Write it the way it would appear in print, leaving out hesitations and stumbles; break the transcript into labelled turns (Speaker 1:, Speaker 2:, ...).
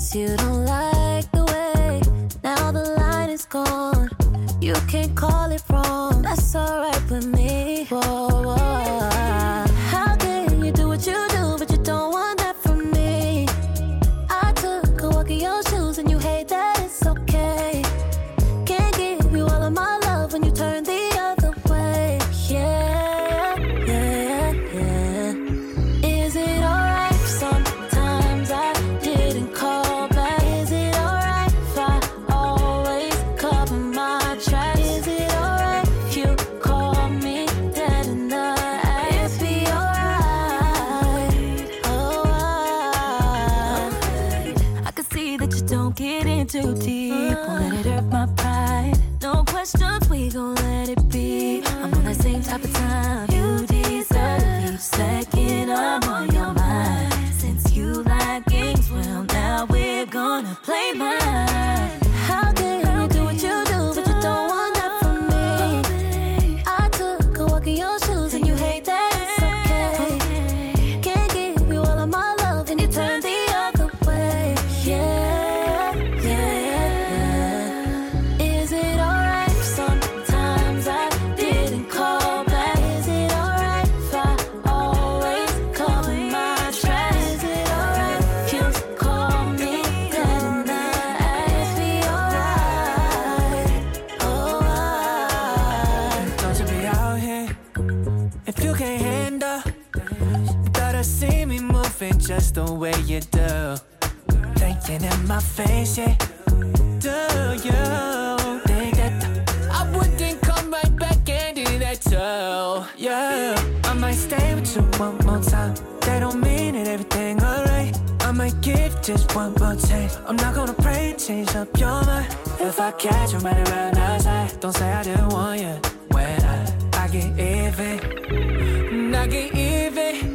Speaker 1: Guess you don't like the way now the line is gone. You can't call it wrong. That's alright with me. Whoa, whoa. How can you do what you do, but you don't want that from me? I took a walk in your shoes and you hate that it's okay. Can't give you all of my love when you turn the other way. Yeah, yeah, yeah. Is it alright if sometimes I didn't call back? Is it alright if I always cover my tracks? Is it alright if you call me dead in the ass? It'd be alright. Oh, I can see that you don't get in too deep. Won't let it hurt my pride. No questions, we gon' let it be. I'm on that same type of time you deserve. Each second I'm on your mind. Since you like games, well now we're gonna play mine. How can you do what you do, but you don't want that from me? I took a walk in your shoes and you hate that it's okay. Can't give you all of my love and you turn the other way. Yeah, yeah. Is it alright if sometimes I didn't call back? Is it alright if I always cover my tracks? Is it alright if you call me dead in the ass? Be alright. Oh,
Speaker 2: Don't you be out here if you can't handle. You gotta see me moving just the way you do. Thinking in my face, yeah. Do you think that I wouldn't come right back and do that too? Yeah, I might stay with you one more time. That don't mean that everything alright. I might give just one more chance. I'm not gonna pray and change up your mind. If I catch you right around outside, don't say I didn't want you. When I get even, I get even.